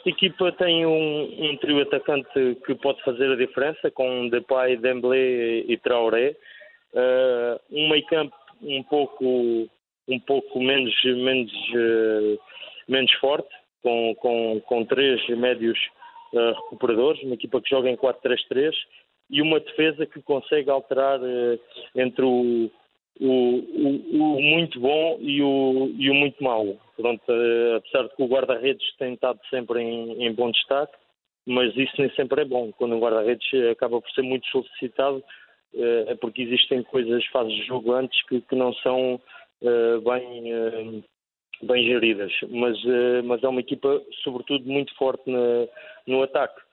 esta equipa tem um trio atacante que pode fazer a diferença, com Depay, Dembélé e Traoré. Um meio-campo um pouco menos forte, com três médios recuperadores, uma equipa que joga em 4-3-3, e uma defesa que consegue alterar entre o muito bom e o muito mau. Pronto, apesar de que o guarda-redes tem estado sempre em bom destaque, mas isso nem sempre é bom. Quando o guarda-redes acaba por ser muito solicitado, é porque existem coisas, fases de jogo antes que não são bem geridas. Mas é uma equipa, sobretudo, muito forte no ataque.